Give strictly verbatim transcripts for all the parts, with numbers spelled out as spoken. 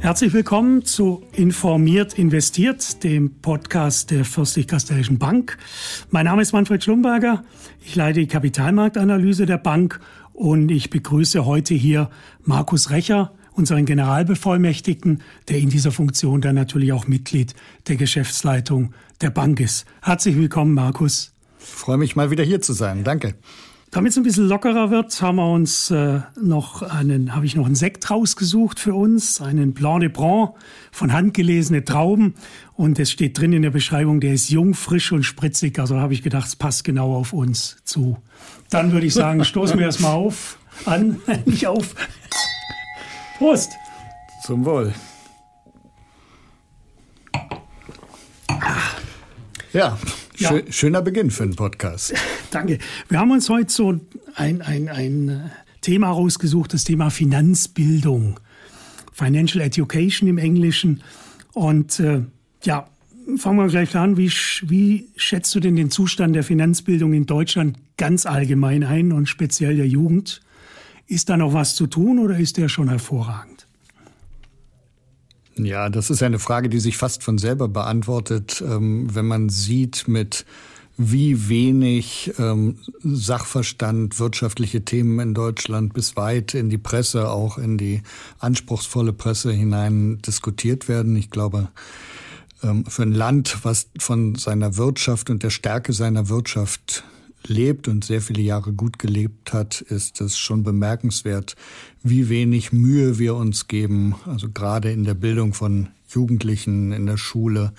Herzlich willkommen zu Informiert investiert, dem Podcast der Fürstlich-Kastellischen Bank. Mein Name ist Manfred Schlumberger. Ich leite die Kapitalmarktanalyse der Bank und ich begrüße heute hier Markus Recher, unseren Generalbevollmächtigten, der in dieser Funktion dann natürlich auch Mitglied der Geschäftsleitung der Bank ist. Herzlich willkommen, Markus. Ich freue mich, mal wieder hier zu sein. Danke. Damit es ein bisschen lockerer wird, haben wir uns äh, noch einen, habe ich noch einen Sekt rausgesucht für uns, einen Blanc de Blanc von handgelesene Trauben. Und es steht drin in der Beschreibung, der ist jung, frisch und spritzig. Also habe ich gedacht, es passt genau auf uns zu. Dann würde ich sagen, stoßen wir erstmal auf, an, nicht auf. Prost! Zum Wohl. Ja, ja. Schön, schöner Beginn für einen Podcast. Danke. Wir haben uns heute so ein, ein, ein Thema rausgesucht, das Thema Finanzbildung. Financial Education im Englischen. Und äh, ja, fangen wir gleich an. Wie, wie schätzt du denn den Zustand der Finanzbildung in Deutschland ganz allgemein ein und speziell der Jugend? Ist da noch was zu tun oder ist der schon hervorragend? Ja, das ist eine Frage, die sich fast von selber beantwortet, ähm, wenn man sieht, mit wie wenig ähm, Sachverstand wirtschaftliche Themen in Deutschland bis weit in die Presse, auch in die anspruchsvolle Presse hinein diskutiert werden. Ich glaube, ähm, für ein Land, was von seiner Wirtschaft und der Stärke seiner Wirtschaft lebt und sehr viele Jahre gut gelebt hat, ist es schon bemerkenswert, wie wenig Mühe wir uns geben, also gerade in der Bildung von Jugendlichen in der Schule,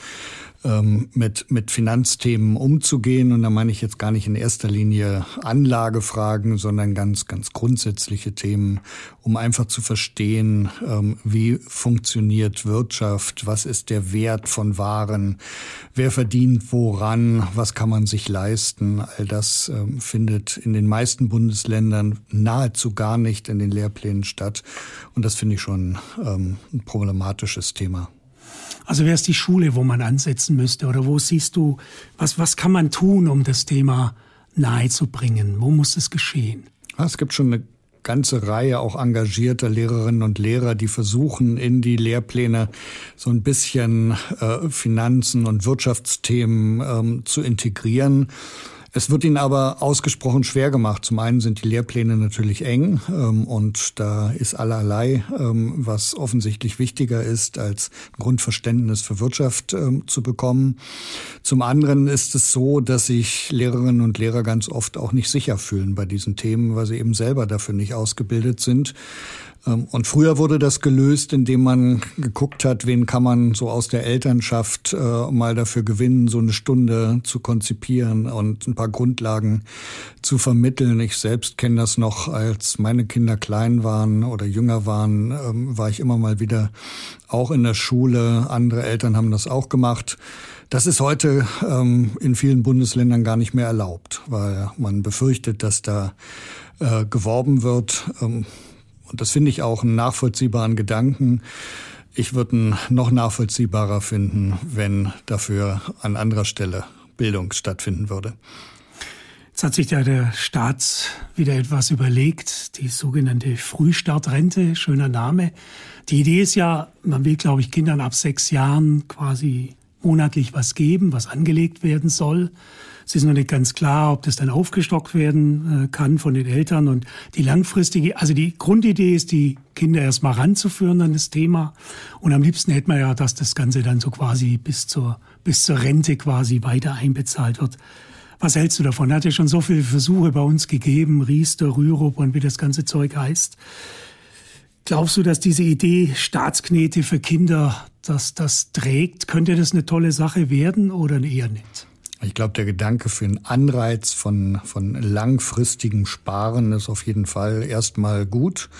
ähm, mit, mit Finanzthemen umzugehen. Und da meine ich jetzt gar nicht in erster Linie Anlagefragen, sondern ganz, ganz grundsätzliche Themen, um einfach zu verstehen, ähm, wie funktioniert Wirtschaft, was ist der Wert von Waren, wer verdient woran, was kann man sich leisten. All das ähm, findet in den meisten Bundesländern nahezu gar nicht in den Lehrplänen statt. Und das finde ich schon ähm, ein problematisches Thema. Also wäre es die Schule, wo man ansetzen müsste? Oder wo siehst du, was, was kann man tun, um das Thema nahezubringen? Wo muss es geschehen? Es gibt schon eine ganze Reihe auch engagierter Lehrerinnen und Lehrer, die versuchen, in die Lehrpläne so ein bisschen äh, Finanzen und Wirtschaftsthemen ähm, zu integrieren. Es wird ihnen aber ausgesprochen schwer gemacht. Zum einen sind die Lehrpläne natürlich eng ähm, und da ist allerlei, ähm, was offensichtlich wichtiger ist, als ein Grundverständnis für Wirtschaft ähm, zu bekommen. Zum anderen ist es so, dass sich Lehrerinnen und Lehrer ganz oft auch nicht sicher fühlen bei diesen Themen, weil sie eben selber dafür nicht ausgebildet sind. Und früher wurde das gelöst, indem man geguckt hat, wen kann man so aus der Elternschaft äh, mal dafür gewinnen, so eine Stunde zu konzipieren und ein paar Grundlagen zu vermitteln. Ich selbst kenne das noch, als meine Kinder klein waren oder jünger waren, ähm, war ich immer mal wieder auch in der Schule. Andere Eltern haben das auch gemacht. Das ist heute ähm, in vielen Bundesländern gar nicht mehr erlaubt, weil man befürchtet, dass da äh, geworben wird. Ähm, Und das finde ich auch einen nachvollziehbaren Gedanken. Ich würde ihn noch nachvollziehbarer finden, wenn dafür an anderer Stelle Bildung stattfinden würde. Jetzt hat sich ja der Staat wieder etwas überlegt, die sogenannte Frühstartrente, schöner Name. Die Idee ist ja, man will, glaube ich, Kindern ab sechs Jahren quasi monatlich was geben, was angelegt werden soll. Es ist noch nicht ganz klar, ob das dann aufgestockt werden äh, kann von den Eltern. Und die langfristige, also die Grundidee ist, die Kinder erstmal ranzuführen an das Thema. Und am liebsten hätte man ja, dass das Ganze dann so quasi bis zur, bis zur Rente quasi weiter einbezahlt wird. Was hältst du davon? Hat ja schon so viele Versuche bei uns gegeben, Riester, Rürup und wie das ganze Zeug heißt. Glaubst du, dass diese Idee Staatsknete für Kinder, dass das trägt? Könnte das eine tolle Sache werden oder eher nicht? Ich glaube, der Gedanke für einen Anreiz von, von langfristigem Sparen ist auf jeden Fall erstmal gut.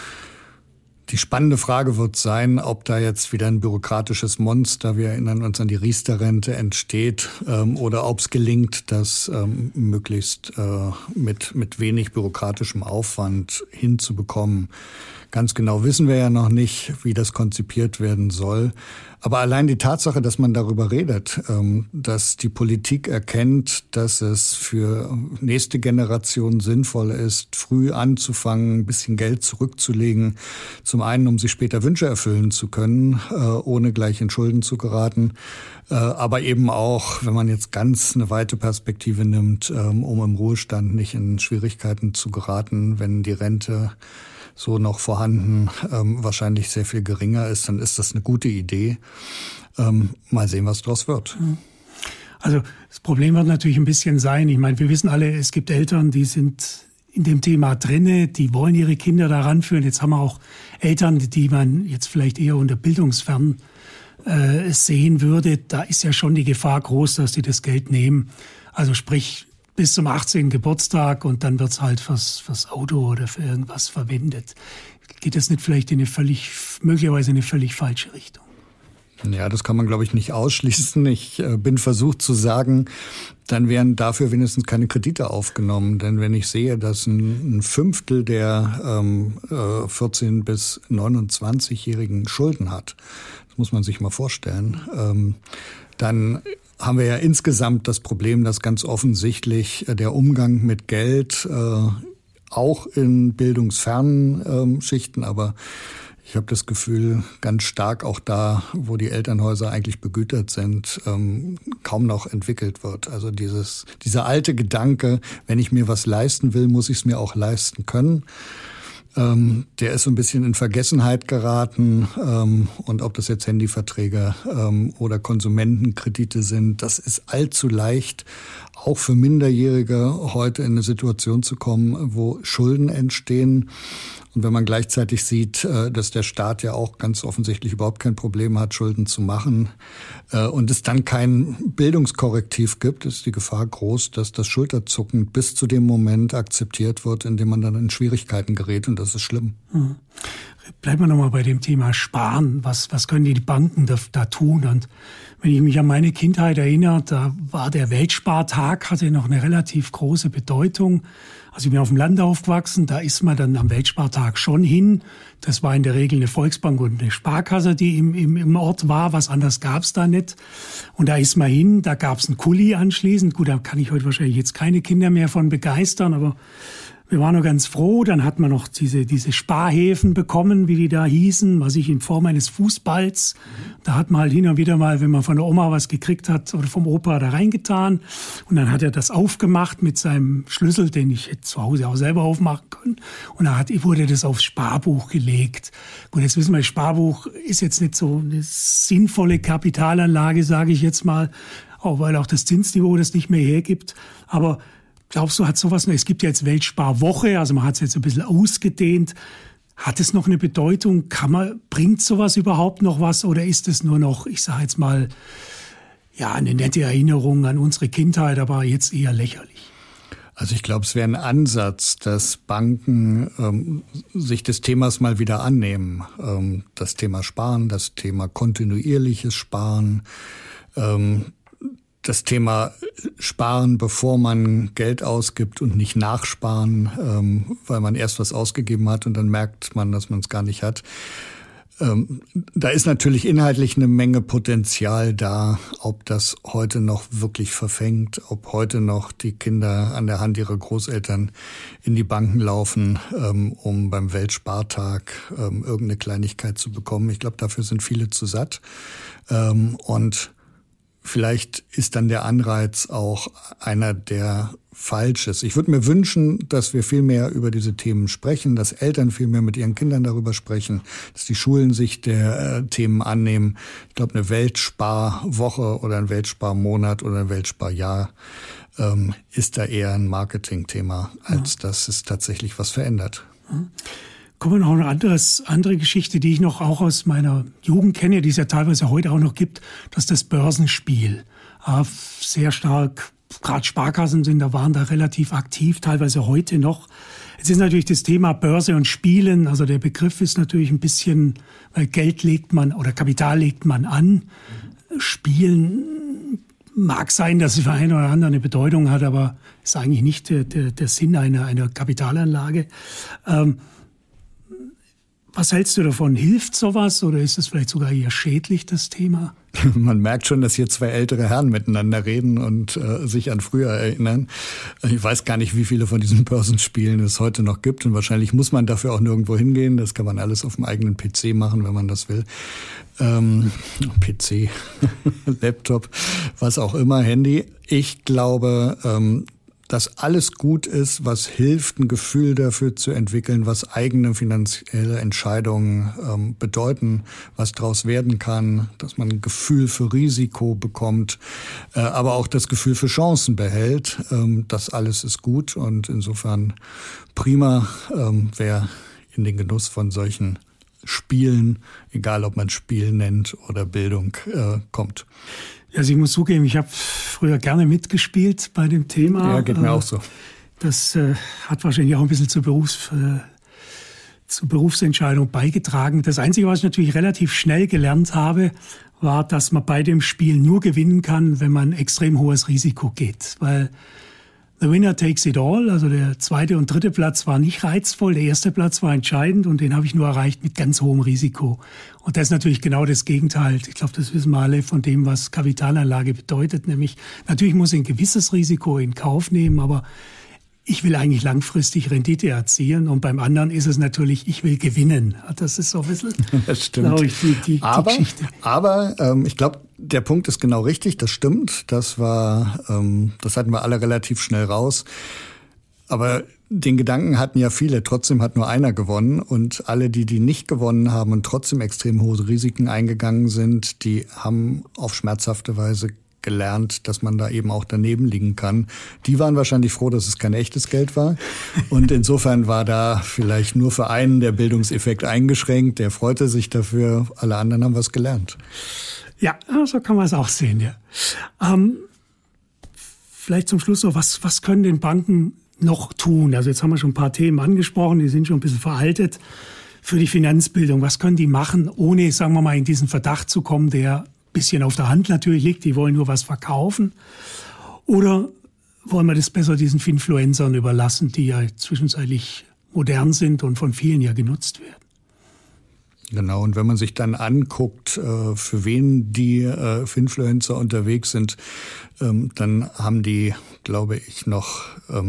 Die spannende Frage wird sein, ob da jetzt wieder ein bürokratisches Monster, wir erinnern uns an die Riester-Rente, entsteht ähm, oder ob es gelingt, das ähm, möglichst äh, mit, mit wenig bürokratischem Aufwand hinzubekommen. Ganz genau wissen wir ja noch nicht, wie das konzipiert werden soll. Aber allein die Tatsache, dass man darüber redet, dass die Politik erkennt, dass es für nächste Generation sinnvoll ist, früh anzufangen, ein bisschen Geld zurückzulegen, zum einen, um sich später Wünsche erfüllen zu können, äh, ohne gleich in Schulden zu geraten. Äh, aber eben auch, wenn man jetzt ganz eine weite Perspektive nimmt, ähm, um im Ruhestand nicht in Schwierigkeiten zu geraten, wenn die Rente so noch vorhanden ähm, wahrscheinlich sehr viel geringer ist, dann ist das eine gute Idee. Ähm, mal sehen, was draus wird. Also das Problem wird natürlich ein bisschen sein, ich meine, wir wissen alle, es gibt Eltern, die sind in dem Thema drinne, die wollen ihre Kinder da ranführen. Jetzt haben wir auch Eltern, die man jetzt vielleicht eher unter bildungsfern äh, sehen würde. Da ist ja schon die Gefahr groß, dass die das Geld nehmen. Also sprich bis zum achtzehnten Geburtstag und dann wird's halt fürs, fürs Auto oder für irgendwas verwendet. Geht das nicht vielleicht in eine völlig, möglicherweise in eine völlig falsche Richtung? Ja, das kann man, glaube ich, nicht ausschließen. Ich äh, bin versucht zu sagen, dann wären dafür wenigstens keine Kredite aufgenommen. Denn wenn ich sehe, dass ein, ein Fünftel der ähm, äh, vierzehn- bis neunundzwanzigjährigen Schulden hat, das muss man sich mal vorstellen, ähm, dann haben wir ja insgesamt das Problem, dass ganz offensichtlich der Umgang mit Geld äh, auch in bildungsfernen äh, Schichten, aber ich habe das Gefühl, ganz stark auch da, wo die Elternhäuser eigentlich begütert sind, ähm, kaum noch entwickelt wird. Also dieses, dieser alte Gedanke, wenn ich mir was leisten will, muss ich es mir auch leisten können. Ähm, der ist so ein bisschen in Vergessenheit geraten. Ähm, und ob das jetzt Handyverträge ähm, oder Konsumentenkredite sind, das ist allzu leicht, auch für Minderjährige heute in eine Situation zu kommen, wo Schulden entstehen. Und wenn man gleichzeitig sieht, dass der Staat ja auch ganz offensichtlich überhaupt kein Problem hat, Schulden zu machen, und es dann kein Bildungskorrektiv gibt, ist die Gefahr groß, dass das Schulterzucken bis zu dem Moment akzeptiert wird, in dem man dann in Schwierigkeiten gerät, und das ist schlimm. Hm. Bleiben wir nochmal bei dem Thema Sparen. Was, was können die Banken da, da tun? Und wenn ich mich an meine Kindheit erinnere, da war der Weltspartag, hatte noch eine relativ große Bedeutung. Also ich bin auf dem Land aufgewachsen, da ist man dann am Weltspartag schon hin. Das war in der Regel eine Volksbank und eine Sparkasse, die im, im, im Ort war. Was anderes gab's da nicht. Und da ist man hin, da gab's einen Kuli anschließend. Gut, da kann ich heute wahrscheinlich jetzt keine Kinder mehr von begeistern, aber wir waren nur ganz froh. Dann hat man noch diese, diese Sparhäfen bekommen, wie die da hießen, was ich in Form eines Fußballs. Da hat man halt hin und wieder mal, wenn man von der Oma was gekriegt hat oder vom Opa, da reingetan. Und dann hat er das aufgemacht mit seinem Schlüssel, den ich hätte zu Hause auch selber aufmachen können. Und dann hat, wurde das aufs Sparbuch gelegt. Gut, jetzt wissen wir, Sparbuch ist jetzt nicht so eine sinnvolle Kapitalanlage, sage ich jetzt mal, auch weil auch das Zinsniveau das nicht mehr hergibt. Aber glaubst du, hat sowas noch? Es gibt ja jetzt Weltsparwoche, also man hat es jetzt ein bisschen ausgedehnt. Hat es noch eine Bedeutung? Kann man, bringt sowas überhaupt noch was? Oder ist es nur noch, ich sage jetzt mal, ja, eine nette Erinnerung an unsere Kindheit, aber jetzt eher lächerlich? Also ich glaube, es wäre ein Ansatz, dass Banken ähm, sich des Themas mal wieder annehmen. Ähm, das Thema Sparen, das Thema kontinuierliches Sparen, ähm, das Thema Sparen, bevor man Geld ausgibt und nicht nachsparen, ähm, weil man erst was ausgegeben hat und dann merkt man, dass man es gar nicht hat. Ähm, da ist natürlich inhaltlich eine Menge Potenzial da, ob das heute noch wirklich verfängt, ob heute noch die Kinder an der Hand ihrer Großeltern in die Banken laufen, ähm, um beim Weltspartag ähm, irgendeine Kleinigkeit zu bekommen. Ich glaube, dafür sind viele zu satt. Ähm, und Vielleicht ist dann der Anreiz auch einer, der falsch ist. Ich würde mir wünschen, dass wir viel mehr über diese Themen sprechen, dass Eltern viel mehr mit ihren Kindern darüber sprechen, dass die Schulen sich der äh, Themen annehmen. Ich glaube, eine Weltsparwoche oder ein Weltsparmonat oder ein Weltsparjahr ähm, ist da eher ein Marketingthema, als ja. dass es tatsächlich was verändert. Mhm. Kommen wir noch eine anderes, andere Geschichte, die ich noch auch aus meiner Jugend kenne, die es ja teilweise heute auch noch gibt, das ist das Börsenspiel. Äh, sehr stark, gerade Sparkassen sind, da waren da relativ aktiv, teilweise heute noch. Jetzt ist natürlich das Thema Börse und Spielen, also der Begriff ist natürlich ein bisschen, weil Geld legt man oder Kapital legt man an. Spielen mag sein, dass es für einen oder anderen eine Bedeutung hat, aber ist eigentlich nicht der, der, der Sinn einer, einer Kapitalanlage. Ähm, Was hältst du davon? Hilft sowas oder ist es vielleicht sogar eher schädlich, das Thema? Man merkt schon, dass hier zwei ältere Herren miteinander reden und äh, sich an früher erinnern. Ich weiß gar nicht, wie viele von diesen Börsenspielen es heute noch gibt. Und wahrscheinlich muss man dafür auch nirgendwo hingehen. Das kann man alles auf dem eigenen P C machen, wenn man das will. Ähm, P C, Laptop, was auch immer, Handy. Ich glaube, ähm, dass alles gut ist, was hilft, ein Gefühl dafür zu entwickeln, was eigene finanzielle Entscheidungen ähm, bedeuten, was daraus werden kann, dass man ein Gefühl für Risiko bekommt, äh, aber auch das Gefühl für Chancen behält. Ähm, das alles ist gut und insofern prima, ähm, wer in den Genuss von solchen Spielen, egal ob man Spiel nennt oder Bildung, äh, kommt. Also ich muss zugeben, ich habe früher gerne mitgespielt bei dem Thema. Ja, geht mir auch so. Das äh, hat wahrscheinlich auch ein bisschen zur, Berufs-, äh, zur Berufsentscheidung beigetragen. Das Einzige, was ich natürlich relativ schnell gelernt habe, war, dass man bei dem Spiel nur gewinnen kann, wenn man extrem hohes Risiko geht. Weil the winner takes it all, also der zweite und dritte Platz war nicht reizvoll, der erste Platz war entscheidend und den habe ich nur erreicht mit ganz hohem Risiko. Und das ist natürlich genau das Gegenteil. Ich glaube, das wissen wir alle von dem, was Kapitalanlage bedeutet. Nämlich, natürlich muss ich ein gewisses Risiko in Kauf nehmen, aber ich will eigentlich langfristig Rendite erzielen. Und beim anderen ist es natürlich, ich will gewinnen. Das ist so ein bisschen, das stimmt. glaube ich, die, die, aber, die Geschichte. Aber ähm, ich glaube, der Punkt ist genau richtig. Das stimmt. Das war, ähm, das hatten wir alle relativ schnell raus. Aber den Gedanken hatten ja viele. Trotzdem hat nur einer gewonnen. Und alle, die die nicht gewonnen haben und trotzdem extrem hohe Risiken eingegangen sind, die haben auf schmerzhafte Weise gelernt, dass man da eben auch daneben liegen kann. Die waren wahrscheinlich froh, dass es kein echtes Geld war. Und insofern war da vielleicht nur für einen der Bildungseffekt eingeschränkt. Der freute sich dafür. Alle anderen haben was gelernt. Ja, so kann man es auch sehen, ja. Ähm, vielleicht zum Schluss noch, was, was können denn Banken noch tun? Also jetzt haben wir schon ein paar Themen angesprochen, die sind schon ein bisschen veraltet für die Finanzbildung. Was können die machen, ohne, sagen wir mal, in diesen Verdacht zu kommen, der bisschen auf der Hand natürlich liegt, die wollen nur was verkaufen? Oder wollen wir das besser diesen Finfluencern überlassen, die ja zwischenzeitlich modern sind und von vielen ja genutzt werden? Genau, und wenn man sich dann anguckt, für wen die Finfluencer unterwegs sind, dann haben die, glaube ich, noch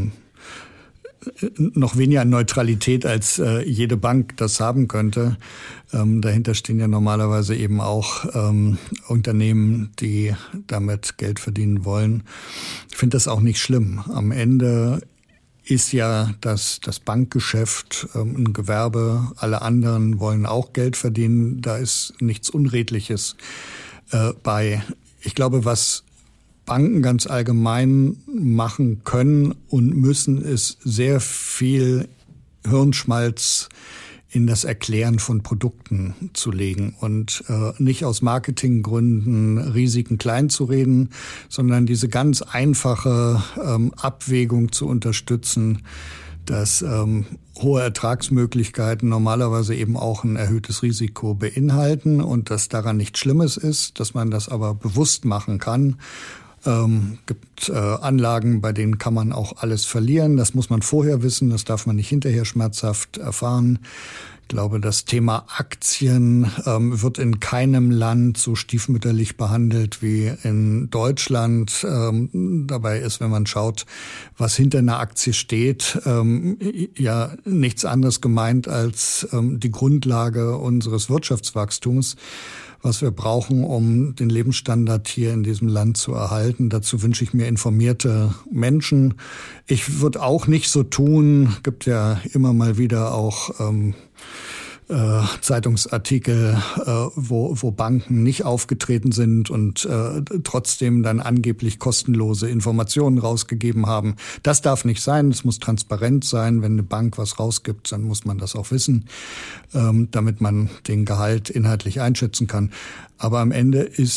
noch weniger Neutralität, als äh, jede Bank das haben könnte. Ähm, dahinter stehen ja normalerweise eben auch ähm, Unternehmen, die damit Geld verdienen wollen. Ich finde das auch nicht schlimm. Am Ende ist ja das, das Bankgeschäft ähm, ein Gewerbe. Alle anderen wollen auch Geld verdienen. Da ist nichts Unredliches äh, bei. Ich glaube, was Banken ganz allgemein machen können und müssen, ist sehr viel Hirnschmalz in das Erklären von Produkten zu legen und äh, nicht aus Marketinggründen Risiken klein zu reden, sondern diese ganz einfache ähm, Abwägung zu unterstützen, dass ähm, hohe Ertragsmöglichkeiten normalerweise eben auch ein erhöhtes Risiko beinhalten und dass daran nichts Schlimmes ist, dass man das aber bewusst machen kann. Ähm, gibt äh, Anlagen, bei denen kann man auch alles verlieren. Das muss man vorher wissen, das darf man nicht hinterher schmerzhaft erfahren. Ich glaube, das Thema Aktien ähm, wird in keinem Land so stiefmütterlich behandelt wie in Deutschland. Ähm, dabei ist, wenn man schaut, was hinter einer Aktie steht, ähm, ja nichts anderes gemeint als ähm, die Grundlage unseres Wirtschaftswachstums, was wir brauchen, um den Lebensstandard hier in diesem Land zu erhalten. Dazu wünsche ich mir informierte Menschen. Ich würde auch nicht so tun, gibt ja immer mal wieder auch ähm, äh, Zeitungsartikel, äh, wo, wo Banken nicht aufgetreten sind und äh, trotzdem dann angeblich kostenlose Informationen rausgegeben haben. Das darf nicht sein, es muss transparent sein. Wenn eine Bank was rausgibt, dann muss man das auch wissen, ähm, damit man den Gehalt inhaltlich einschätzen kann. Aber am Ende ist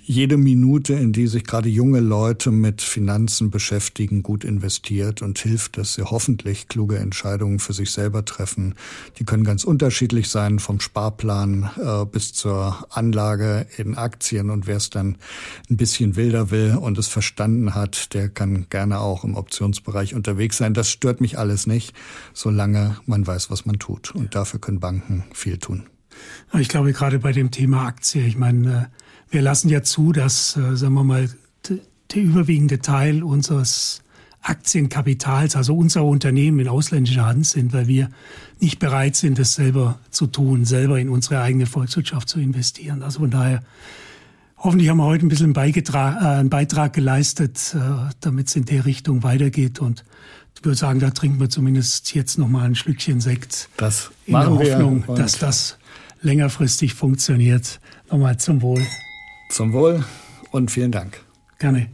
jede Minute, in die sich gerade junge Leute mit Finanzen beschäftigen, gut investiert und hilft, dass sie hoffentlich kluge Entscheidungen für sich selber treffen. Die können ganz unterschiedlich sein, vom Sparplan äh, bis zur Anlage in Aktien. Und wer es dann ein bisschen wilder will und es verstanden hat, der kann gerne auch im Optionsbereich unterwegs sein. Das stört mich alles nicht, solange man weiß, was man tut. Und dafür können Banken viel tun. Ich glaube, gerade bei dem Thema Aktie, ich meine, wir lassen ja zu, dass, sagen wir mal, der überwiegende Teil unseres Aktienkapitals, also unser Unternehmen, in ausländischer Hand sind, weil wir nicht bereit sind, das selber zu tun, selber in unsere eigene Volkswirtschaft zu investieren. Also von daher, hoffentlich haben wir heute ein bisschen einen Beitrag, äh, einen Beitrag geleistet, äh, damit es in der Richtung weitergeht. Und ich würde sagen, da trinken wir zumindest jetzt noch mal ein Schlückchen Sekt. Das in der Hoffnung, wir dass das längerfristig funktioniert. Nochmal zum Wohl. Zum Wohl und vielen Dank. Gerne.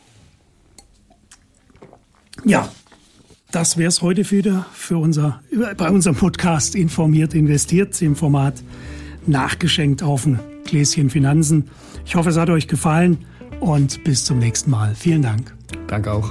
Ja, das wäre es heute wieder für unser, bei unserem Podcast Informiert investiert im Format Nachgeschenkt auf ein Gläschen Finanzen. Ich hoffe, es hat euch gefallen und bis zum nächsten Mal. Vielen Dank. Danke auch.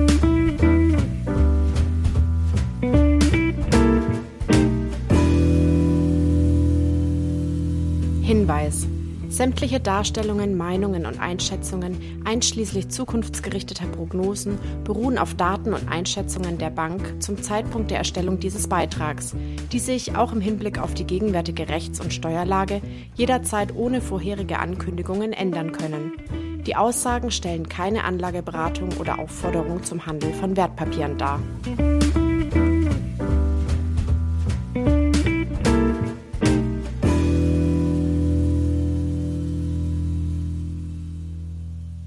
Hinweis: Sämtliche Darstellungen, Meinungen und Einschätzungen, einschließlich zukunftsgerichteter Prognosen, beruhen auf Daten und Einschätzungen der Bank zum Zeitpunkt der Erstellung dieses Beitrags, die sich auch im Hinblick auf die gegenwärtige Rechts- und Steuerlage jederzeit ohne vorherige Ankündigungen ändern können. Die Aussagen stellen keine Anlageberatung oder Aufforderung zum Handel von Wertpapieren dar.